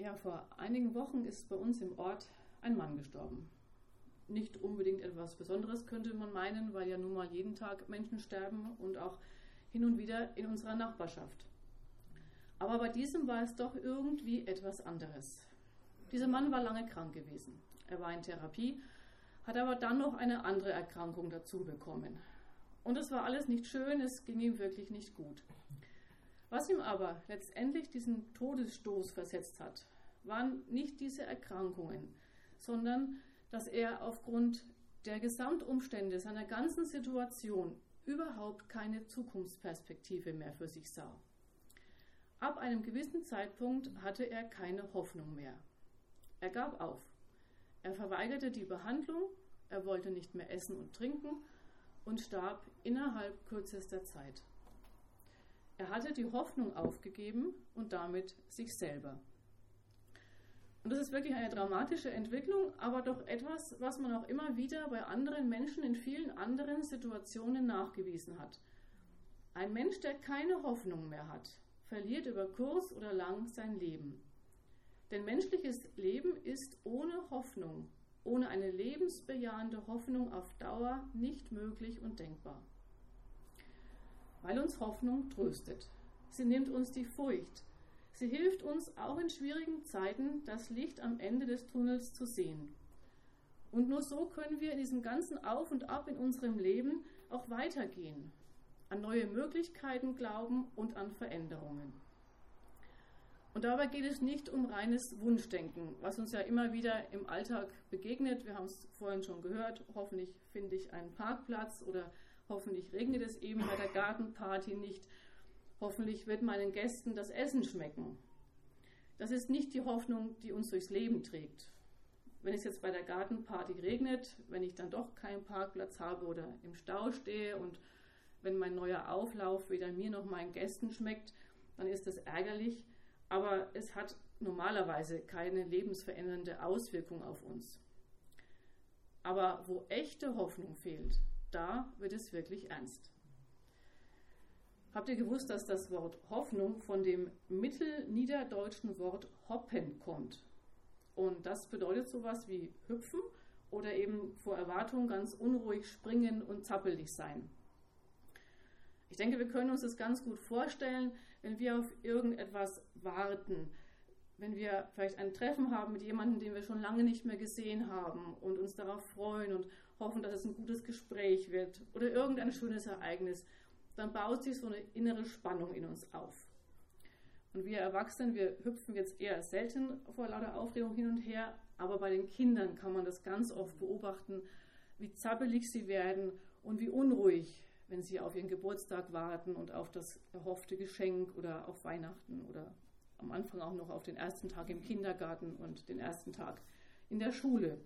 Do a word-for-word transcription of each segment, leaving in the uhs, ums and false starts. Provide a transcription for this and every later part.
Ja, vor einigen Wochen ist bei uns im Ort ein Mann gestorben. Nicht unbedingt etwas Besonderes, könnte man meinen, weil ja nun mal jeden Tag Menschen sterben und auch hin und wieder in unserer Nachbarschaft. Aber bei diesem war es doch irgendwie etwas anderes. Dieser Mann war lange krank gewesen. Er war in Therapie, hat aber dann noch eine andere Erkrankung dazu bekommen. Und es war alles nicht schön, es ging ihm wirklich nicht gut. Was ihm aber letztendlich diesen Todesstoß versetzt hat, waren nicht diese Erkrankungen, sondern dass er aufgrund der Gesamtumstände seiner ganzen Situation überhaupt keine Zukunftsperspektive mehr für sich sah. Ab einem gewissen Zeitpunkt hatte er keine Hoffnung mehr. Er gab auf. Er verweigerte die Behandlung, er wollte nicht mehr essen und trinken und starb innerhalb kürzester Zeit. Er hatte die Hoffnung aufgegeben und damit sich selber. Und das ist wirklich eine dramatische Entwicklung, aber doch etwas, was man auch immer wieder bei anderen Menschen in vielen anderen Situationen nachgewiesen hat. Ein Mensch, der keine Hoffnung mehr hat, verliert über kurz oder lang sein Leben. Denn menschliches Leben ist ohne Hoffnung, ohne eine lebensbejahende Hoffnung auf Dauer nicht möglich und denkbar. Weil uns Hoffnung tröstet. Sie nimmt uns die Furcht. Sie hilft uns auch in schwierigen Zeiten, das Licht am Ende des Tunnels zu sehen. Und nur so können wir in diesem ganzen Auf und Ab in unserem Leben auch weitergehen, an neue Möglichkeiten glauben und an Veränderungen. Und dabei geht es nicht um reines Wunschdenken, was uns ja immer wieder im Alltag begegnet. Wir haben es vorhin schon gehört, hoffentlich finde ich einen Parkplatz oder hoffentlich regnet es eben bei der Gartenparty nicht. Hoffentlich wird meinen Gästen das Essen schmecken. Das ist nicht die Hoffnung, die uns durchs Leben trägt. Wenn es jetzt bei der Gartenparty regnet, wenn ich dann doch keinen Parkplatz habe oder im Stau stehe und wenn mein neuer Auflauf weder mir noch meinen Gästen schmeckt, dann ist das ärgerlich. Aber es hat normalerweise keine lebensverändernde Auswirkung auf uns. Aber wo echte Hoffnung fehlt, da wird es wirklich ernst. Habt ihr gewusst, dass das Wort Hoffnung von dem mittelniederdeutschen Wort hoppen kommt? Und das bedeutet sowas wie hüpfen oder eben vor Erwartung ganz unruhig springen und zappelig sein. Ich denke, wir können uns das ganz gut vorstellen, wenn wir auf irgendetwas warten, wenn wir vielleicht ein Treffen haben mit jemandem, den wir schon lange nicht mehr gesehen haben und uns darauf freuen und hoffen, dass es ein gutes Gespräch wird oder irgendein schönes Ereignis, dann baut sich so eine innere Spannung in uns auf. Und wir Erwachsenen, wir hüpfen jetzt eher selten vor lauter Aufregung hin und her, aber bei den Kindern kann man das ganz oft beobachten, wie zappelig sie werden und wie unruhig, wenn sie auf ihren Geburtstag warten und auf das erhoffte Geschenk oder auf Weihnachten oder am Anfang auch noch auf den ersten Tag im Kindergarten und den ersten Tag in der Schule.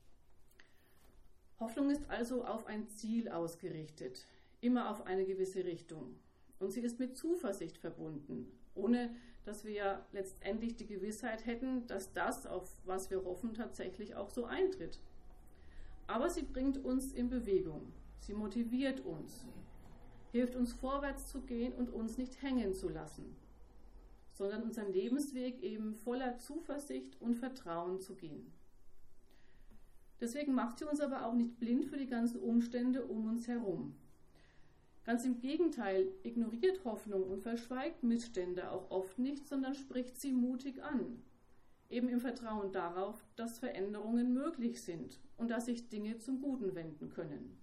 Hoffnung ist also auf ein Ziel ausgerichtet, immer auf eine gewisse Richtung. Und sie ist mit Zuversicht verbunden, ohne dass wir ja letztendlich die Gewissheit hätten, dass das, auf was wir hoffen, tatsächlich auch so eintritt. Aber sie bringt uns in Bewegung, sie motiviert uns, hilft uns vorwärts zu gehen und uns nicht hängen zu lassen, sondern unseren Lebensweg eben voller Zuversicht und Vertrauen zu gehen. Deswegen macht sie uns aber auch nicht blind für die ganzen Umstände um uns herum. Ganz im Gegenteil, ignoriert Hoffnung und verschweigt Missstände auch oft nicht, sondern spricht sie mutig an. Eben im Vertrauen darauf, dass Veränderungen möglich sind und dass sich Dinge zum Guten wenden können.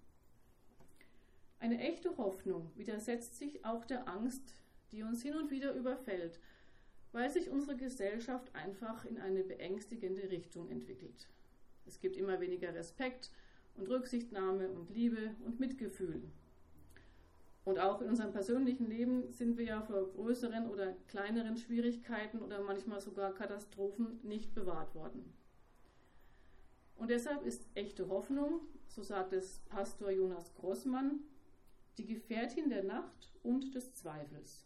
Eine echte Hoffnung widersetzt sich auch der Angst, die uns hin und wieder überfällt, weil sich unsere Gesellschaft einfach in eine beängstigende Richtung entwickelt. Es gibt immer weniger Respekt und Rücksichtnahme und Liebe und Mitgefühl. Und auch in unserem persönlichen Leben sind wir ja vor größeren oder kleineren Schwierigkeiten oder manchmal sogar Katastrophen nicht bewahrt worden. Und deshalb ist echte Hoffnung, so sagt es Pastor Jonas Grossmann, die Gefährtin der Nacht und des Zweifels.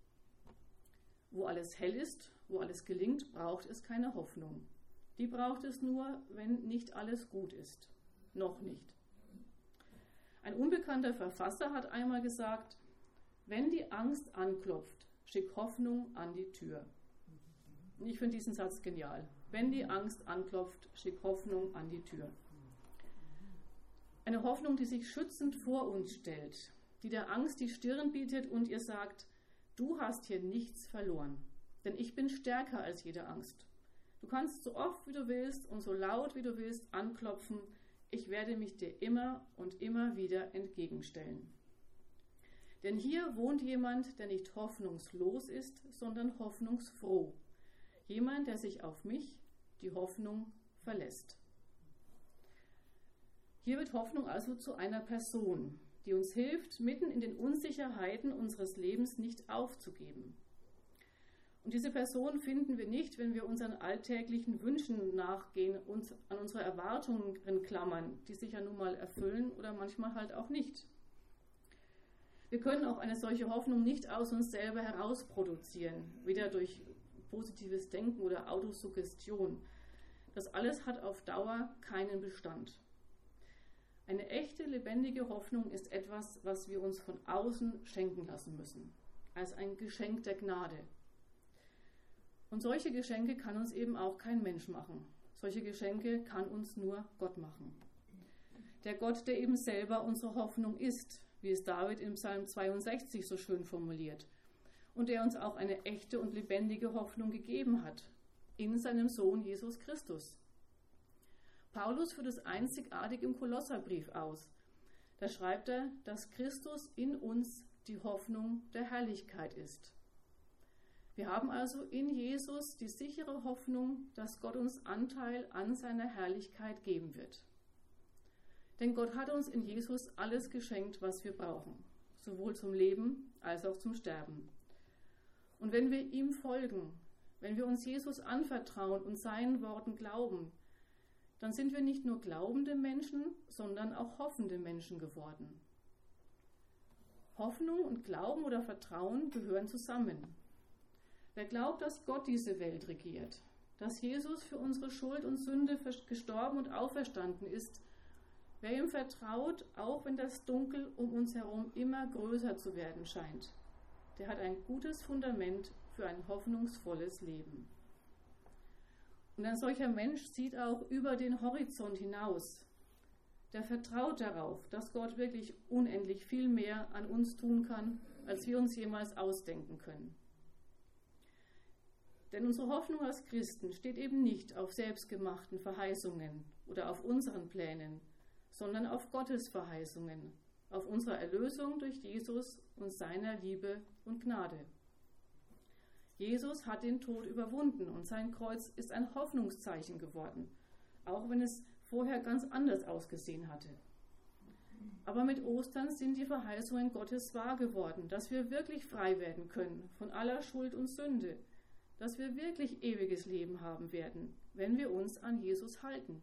Wo alles hell ist, wo alles gelingt, braucht es keine Hoffnung. Die braucht es nur, wenn nicht alles gut ist. Noch nicht. Ein unbekannter Verfasser hat einmal gesagt, wenn die Angst anklopft, schick Hoffnung an die Tür. Und ich finde diesen Satz genial. Wenn die Angst anklopft, schickt Hoffnung an die Tür. Eine Hoffnung, die sich schützend vor uns stellt, die der Angst die Stirn bietet und ihr sagt, du hast hier nichts verloren, denn ich bin stärker als jede Angst. Du kannst so oft wie du willst und so laut wie du willst anklopfen, ich werde mich dir immer und immer wieder entgegenstellen. Denn hier wohnt jemand, der nicht hoffnungslos ist, sondern hoffnungsfroh. Jemand, der sich auf mich, die Hoffnung, verlässt. Hier wird Hoffnung also zu einer Person, die uns hilft, mitten in den Unsicherheiten unseres Lebens nicht aufzugeben. Und diese Person finden wir nicht, wenn wir unseren alltäglichen Wünschen nachgehen und an unsere Erwartungen klammern, die sich ja nun mal erfüllen oder manchmal halt auch nicht. Wir können auch eine solche Hoffnung nicht aus uns selber herausproduzieren, weder durch positives Denken oder Autosuggestion. Das alles hat auf Dauer keinen Bestand. Eine echte, lebendige Hoffnung ist etwas, was wir uns von außen schenken lassen müssen, als ein Geschenk der Gnade. Und solche Geschenke kann uns eben auch kein Mensch machen. Solche Geschenke kann uns nur Gott machen. Der Gott, der eben selber unsere Hoffnung ist, wie es David im Psalm zweiundsechzig so schön formuliert, und der uns auch eine echte und lebendige Hoffnung gegeben hat, in seinem Sohn Jesus Christus. Paulus führt es einzigartig im Kolosserbrief aus. Da schreibt er, dass Christus in uns die Hoffnung der Herrlichkeit ist. Wir haben also in Jesus die sichere Hoffnung, dass Gott uns Anteil an seiner Herrlichkeit geben wird. Denn Gott hat uns in Jesus alles geschenkt, was wir brauchen, sowohl zum Leben als auch zum Sterben. Und wenn wir ihm folgen, wenn wir uns Jesus anvertrauen und seinen Worten glauben, dann sind wir nicht nur glaubende Menschen, sondern auch hoffende Menschen geworden. Hoffnung und Glauben oder Vertrauen gehören zusammen. Wer glaubt, dass Gott diese Welt regiert, dass Jesus für unsere Schuld und Sünde gestorben und auferstanden ist, wer ihm vertraut, auch wenn das Dunkel um uns herum immer größer zu werden scheint, der hat ein gutes Fundament für ein hoffnungsvolles Leben. Und ein solcher Mensch sieht auch über den Horizont hinaus. Der vertraut darauf, dass Gott wirklich unendlich viel mehr an uns tun kann, als wir uns jemals ausdenken können. Denn unsere Hoffnung als Christen steht eben nicht auf selbstgemachten Verheißungen oder auf unseren Plänen, sondern auf Gottes Verheißungen, auf unsere Erlösung durch Jesus und seiner Liebe und Gnade. Jesus hat den Tod überwunden und sein Kreuz ist ein Hoffnungszeichen geworden, auch wenn es vorher ganz anders ausgesehen hatte. Aber mit Ostern sind die Verheißungen Gottes wahr geworden, dass wir wirklich frei werden können von aller Schuld und Sünde, dass wir wirklich ewiges Leben haben werden, wenn wir uns an Jesus halten.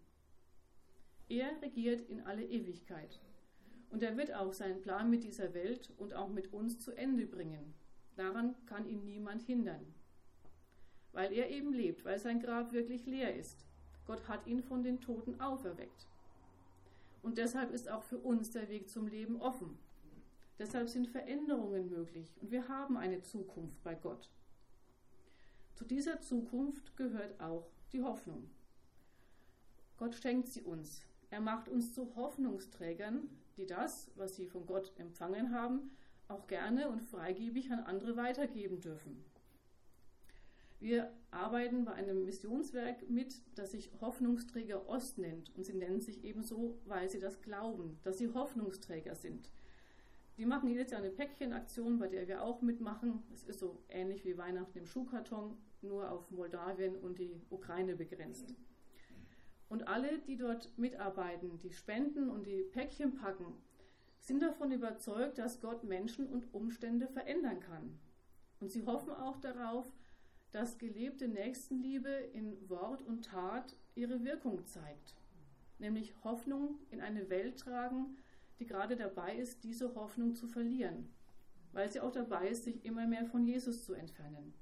Er regiert in alle Ewigkeit und er wird auch seinen Plan mit dieser Welt und auch mit uns zu Ende bringen. Daran kann ihn niemand hindern. Weil er eben lebt, weil sein Grab wirklich leer ist. Gott hat ihn von den Toten auferweckt. Und deshalb ist auch für uns der Weg zum Leben offen. Deshalb sind Veränderungen möglich und wir haben eine Zukunft bei Gott. Zu dieser Zukunft gehört auch die Hoffnung. Gott schenkt sie uns. Er macht uns zu Hoffnungsträgern, die das, was sie von Gott empfangen haben, auch gerne und freigebig an andere weitergeben dürfen. Wir arbeiten bei einem Missionswerk mit, das sich Hoffnungsträger Ost nennt. Und sie nennen sich eben so, weil sie das glauben, dass sie Hoffnungsträger sind. Die machen jedes Jahr eine Päckchenaktion, bei der wir auch mitmachen. Es ist so ähnlich wie Weihnachten im Schuhkarton, nur auf Moldawien und die Ukraine begrenzt. Und alle, die dort mitarbeiten, die spenden und die Päckchen packen, sind davon überzeugt, dass Gott Menschen und Umstände verändern kann. Und sie hoffen auch darauf, dass gelebte Nächstenliebe in Wort und Tat ihre Wirkung zeigt. Nämlich Hoffnung in eine Welt tragen, die gerade dabei ist, diese Hoffnung zu verlieren, weil sie auch dabei ist, sich immer mehr von Jesus zu entfernen.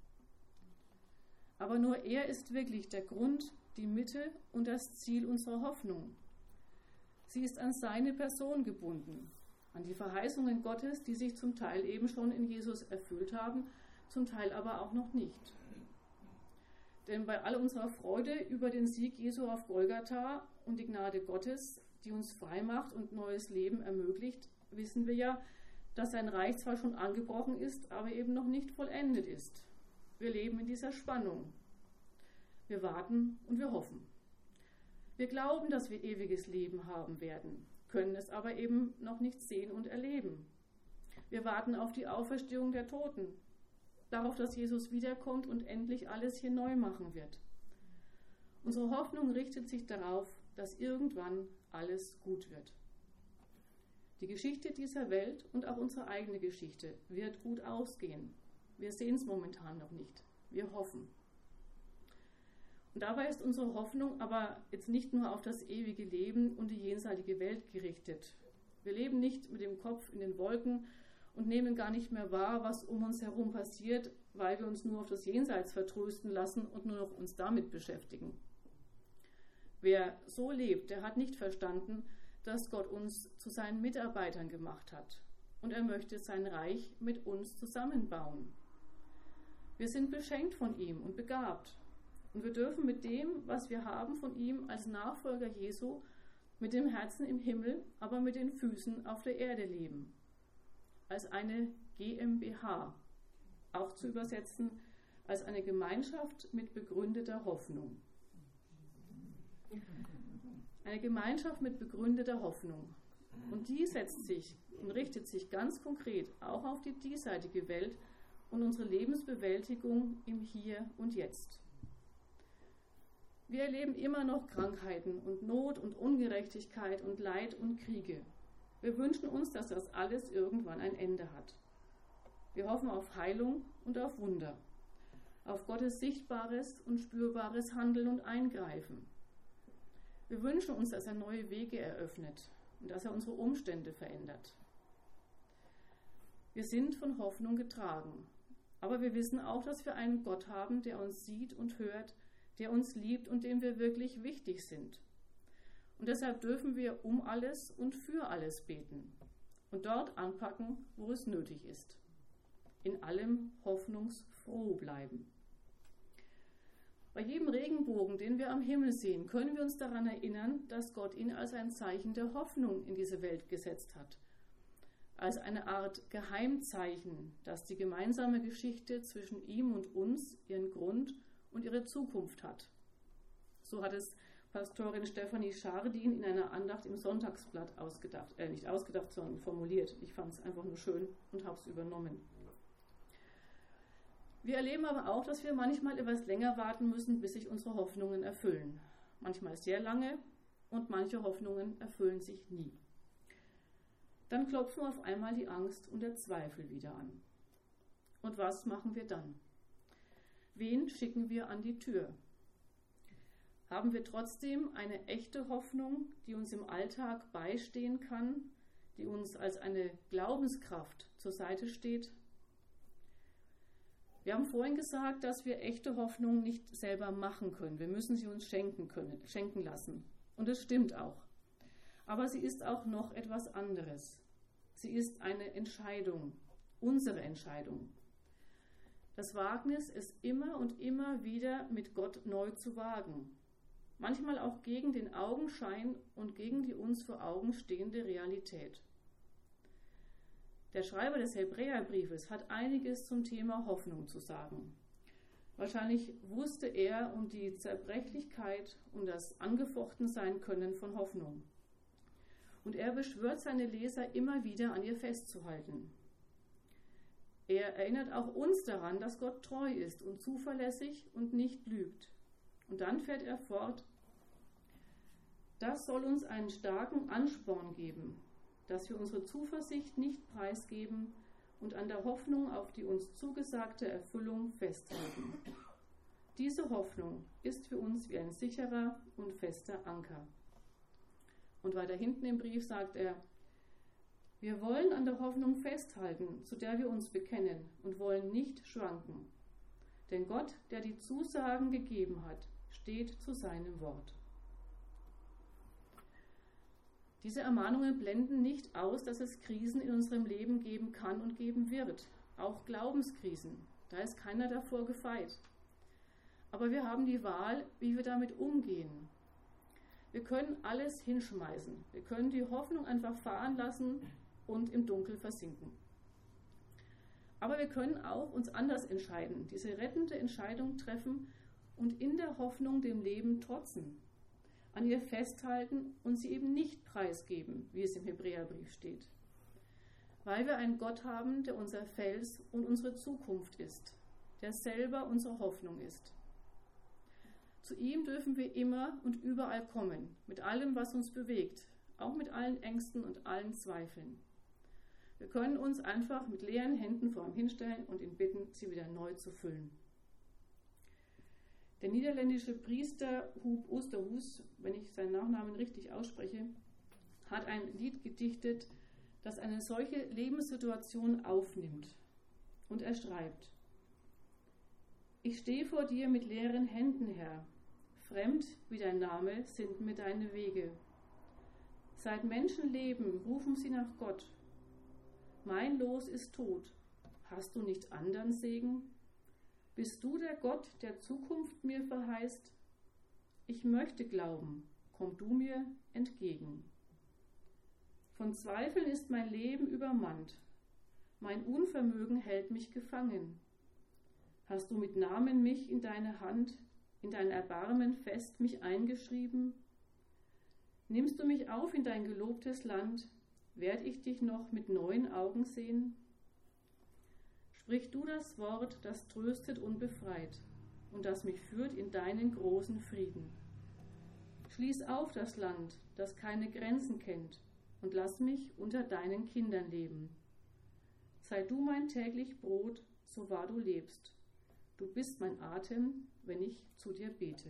Aber nur er ist wirklich der Grund, die Mitte und das Ziel unserer Hoffnung. Sie ist an seine Person gebunden, an die Verheißungen Gottes, die sich zum Teil eben schon in Jesus erfüllt haben, zum Teil aber auch noch nicht. Denn bei all unserer Freude über den Sieg Jesu auf Golgatha und die Gnade Gottes, die uns frei macht und neues Leben ermöglicht, wissen wir ja, dass sein Reich zwar schon angebrochen ist, aber eben noch nicht vollendet ist. Wir leben in dieser Spannung. Wir warten und wir hoffen. Wir glauben, dass wir ewiges Leben haben werden, können es aber eben noch nicht sehen und erleben. Wir warten auf die Auferstehung der Toten, darauf, dass Jesus wiederkommt und endlich alles hier neu machen wird. Unsere Hoffnung richtet sich darauf, dass irgendwann alles gut wird. Die Geschichte dieser Welt und auch unsere eigene Geschichte wird gut ausgehen. Wir sehen es momentan noch nicht. Wir hoffen. Und dabei ist unsere Hoffnung aber jetzt nicht nur auf das ewige Leben und die jenseitige Welt gerichtet. Wir leben nicht mit dem Kopf in den Wolken und nehmen gar nicht mehr wahr, was um uns herum passiert, weil wir uns nur auf das Jenseits vertrösten lassen und nur noch uns damit beschäftigen. Wer so lebt, der hat nicht verstanden, dass Gott uns zu seinen Mitarbeitern gemacht hat und er möchte sein Reich mit uns zusammenbauen. Wir sind beschenkt von ihm und begabt und wir dürfen mit dem, was wir haben von ihm als Nachfolger Jesu, mit dem Herzen im Himmel, aber mit den Füßen auf der Erde leben. Als eine GmbH, auch zu übersetzen als eine Gemeinschaft mit begründeter Hoffnung. Eine Gemeinschaft mit begründeter Hoffnung. Und die setzt sich und richtet sich ganz konkret auch auf die diesseitige Welt und unsere Lebensbewältigung im Hier und Jetzt. Wir erleben immer noch Krankheiten und Not und Ungerechtigkeit und Leid und Kriege. Wir wünschen uns, dass das alles irgendwann ein Ende hat. Wir hoffen auf Heilung und auf Wunder, auf Gottes sichtbares und spürbares Handeln und Eingreifen. Wir wünschen uns, dass er neue Wege eröffnet und dass er unsere Umstände verändert. Wir sind von Hoffnung getragen, aber wir wissen auch, dass wir einen Gott haben, der uns sieht und hört, der uns liebt und dem wir wirklich wichtig sind. Und deshalb dürfen wir um alles und für alles beten und dort anpacken, wo es nötig ist. In allem hoffnungsfroh bleiben. Bei jedem Regenbogen, den wir am Himmel sehen, können wir uns daran erinnern, dass Gott ihn als ein Zeichen der Hoffnung in diese Welt gesetzt hat. Als eine Art Geheimzeichen, das die gemeinsame Geschichte zwischen ihm und uns ihren Grund und ihre Zukunft hat. So hat es Pastorin Stefanie Schardin in einer Andacht im Sonntagsblatt ausgedacht, äh nicht ausgedacht, sondern formuliert. Ich fand es einfach nur schön und habe es übernommen. Wir erleben aber auch, dass wir manchmal etwas länger warten müssen, bis sich unsere Hoffnungen erfüllen. Manchmal sehr lange und manche Hoffnungen erfüllen sich nie. Dann klopfen auf einmal die Angst und der Zweifel wieder an. Und was machen wir dann? Wen schicken wir an die Tür? Haben wir trotzdem eine echte Hoffnung, die uns im Alltag beistehen kann, die uns als eine Glaubenskraft zur Seite steht? Wir haben vorhin gesagt, dass wir echte Hoffnung nicht selber machen können. Wir müssen sie uns schenken können, schenken lassen. Und es stimmt auch. Aber sie ist auch noch etwas anderes. Sie ist eine Entscheidung, unsere Entscheidung. Das Wagnis, es immer und immer wieder mit Gott neu zu wagen. Manchmal auch gegen den Augenschein und gegen die uns vor Augen stehende Realität. Der Schreiber des Hebräerbriefes hat einiges zum Thema Hoffnung zu sagen. Wahrscheinlich wusste er um die Zerbrechlichkeit und das Angefochtensein-Können von Hoffnung. Und er beschwört seine Leser immer wieder, an ihr festzuhalten. Er erinnert auch uns daran, dass Gott treu ist und zuverlässig und nicht lügt. Und dann fährt er fort: Das soll uns einen starken Ansporn geben, dass wir unsere Zuversicht nicht preisgeben und an der Hoffnung auf die uns zugesagte Erfüllung festhalten. Diese Hoffnung ist für uns wie ein sicherer und fester Anker. Und weiter hinten im Brief sagt er: Wir wollen an der Hoffnung festhalten, zu der wir uns bekennen, und wollen nicht schwanken. Denn Gott, der die Zusagen gegeben hat, steht zu seinem Wort. Diese Ermahnungen blenden nicht aus, dass es Krisen in unserem Leben geben kann und geben wird, auch Glaubenskrisen. Da ist keiner davor gefeit. Aber wir haben die Wahl, wie wir damit umgehen. Wir können alles hinschmeißen. Wir können die Hoffnung einfach fahren lassen und im Dunkel versinken. Aber wir können auch uns anders entscheiden, diese rettende Entscheidung treffen und in der Hoffnung dem Leben trotzen, an ihr festhalten und sie eben nicht preisgeben, wie es im Hebräerbrief steht. Weil wir einen Gott haben, der unser Fels und unsere Zukunft ist, der selber unsere Hoffnung ist. Zu ihm dürfen wir immer und überall kommen, mit allem, was uns bewegt, auch mit allen Ängsten und allen Zweifeln. Wir können uns einfach mit leeren Händen vor ihm hinstellen und ihn bitten, sie wieder neu zu füllen. Der niederländische Priester Huub Oosterhuis, wenn ich seinen Nachnamen richtig ausspreche, hat ein Lied gedichtet, das eine solche Lebenssituation aufnimmt. Und er schreibt: Ich stehe vor dir mit leeren Händen, Herr. Fremd wie dein Name sind mir deine Wege. Seit Menschen leben, rufen sie nach Gott. Mein Los ist tot. Hast du nicht andern Segen? Bist du der Gott, der Zukunft mir verheißt? Ich möchte glauben, komm du mir entgegen. Von Zweifeln ist mein Leben übermannt. Mein Unvermögen hält mich gefangen. Hast du mit Namen mich in deine Hand, in dein Erbarmen fest mich eingeschrieben? Nimmst du mich auf in dein gelobtes Land, werd ich dich noch mit neuen Augen sehen? Sprich du das Wort, das tröstet und befreit und das mich führt in deinen großen Frieden. Schließ auf das Land, das keine Grenzen kennt, und lass mich unter deinen Kindern leben. Sei du mein täglich Brot, so wahr du lebst. Du bist mein Atem, wenn ich zu dir bete.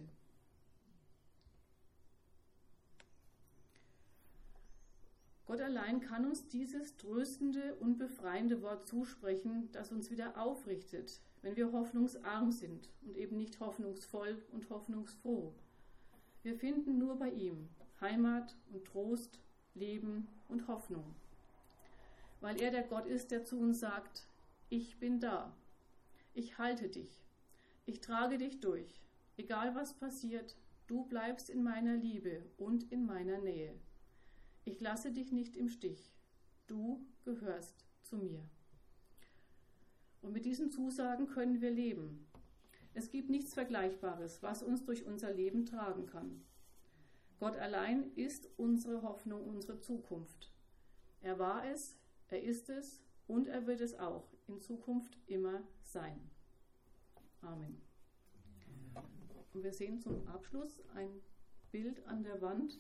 Gott allein kann uns dieses tröstende und befreiende Wort zusprechen, das uns wieder aufrichtet, wenn wir hoffnungsarm sind und eben nicht hoffnungsvoll und hoffnungsfroh. Wir finden nur bei ihm Heimat und Trost, Leben und Hoffnung, weil er der Gott ist, der zu uns sagt: Ich bin da, ich halte dich, ich trage dich durch, egal was passiert, du bleibst in meiner Liebe und in meiner Nähe. Ich lasse dich nicht im Stich, du gehörst zu mir. Und mit diesen Zusagen können wir leben. Es gibt nichts Vergleichbares, was uns durch unser Leben tragen kann. Gott allein ist unsere Hoffnung, unsere Zukunft. Er war es, er ist es und er wird es auch in Zukunft immer sein. Amen. Und wir sehen zum Abschluss ein Bild an der Wand,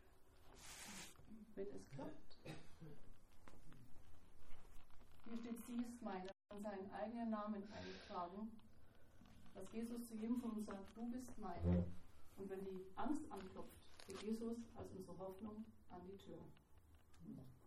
wenn es klappt. Hier steht: Sie ist meine, an seinen eigenen Namen eingetragen, dass Jesus zu jedem von uns sagt: Du bist meine. Und wenn die Angst anklopft, geht Jesus als unsere Hoffnung an die Tür.